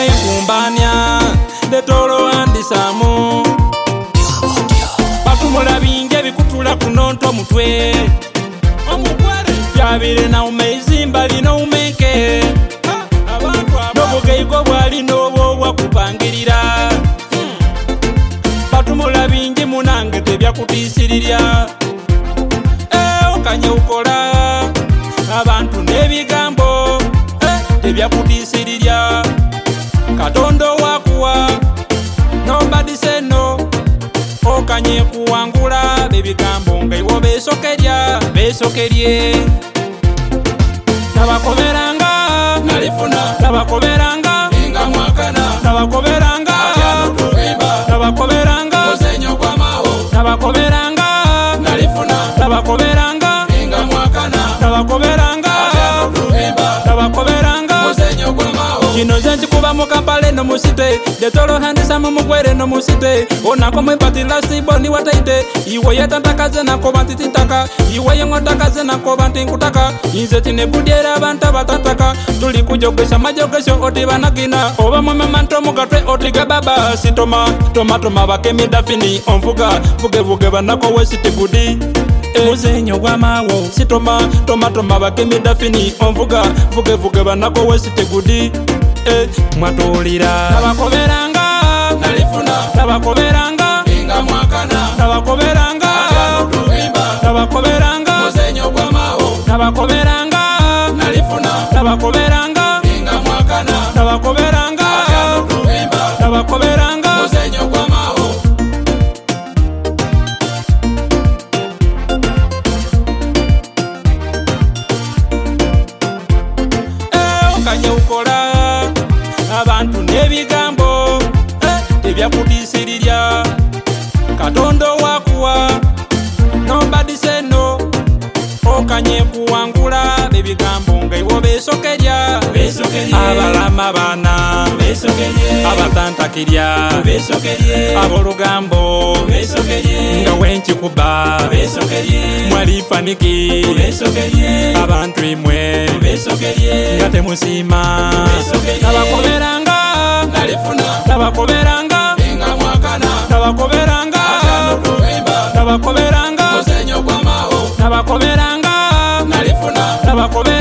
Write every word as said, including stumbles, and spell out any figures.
Mwenkumbanya letolo andisamu batumula bingi ebikutula kunonto mutwe omukwere byabire na umezimba lino umeke n'obugeigo bwali n'obwo bwakupangirira batumula bingi munange tebyakutiisirirya okanye ukola abantu n'ebigambo tebyakutiisirirya Katondo wakuwa nobody say no okanye kuwangula bebigambo ngaiwo besokerya besokerye nabakoberanga nalifuna nabakoberanga inga mwakana nabakoberanga nabakoberanga musenyo kwa maho nabakoberanga nalifuna nabakoberanga inga mwakana nabakoberanga nabakoberanga musenyo kwa maho kino zenzi kuba mukampale no musite detolo handisa mumugwere no musite onako mwepatila siboni wataite iwe yatantakaze nako bantitintaka iwe yengotakaze nako bantinkutaka inze tinebudyera abantu batataka tuli kujogesha majogesho oti banakina oba mwememanto mugatwe oti gababa sitoma toma toma bakemidafini onvuga vuge vuge banako wesitibudi musenyo gwa mawo sitoma toma toma bakemidafini onvuga vuge vuge banako wesitigudi Eh, mwatulira nabakoberanga nalifuna nabakoberanga inga mwakana nabakoberanga nabakoberanga musenyo kwa maho nabakoberanga nalifuna nabakoberanga inga mwakana nabakoberanga nabakoberanga musenyo kwa maho eh okanye ukola abantu n'ebigambo tebyakutiisirirya Katondo wakuwa nobody say no okanye kuwangula bebigambo ngaiwo besokerya abalama bana abatantakirya abolugambo nga wenkikuba mwalifaniki abantu imwe nga temusima nabakoberanga nabakoberanga nabakoberanga nabakoberanga nabakoberanga nabakoberanga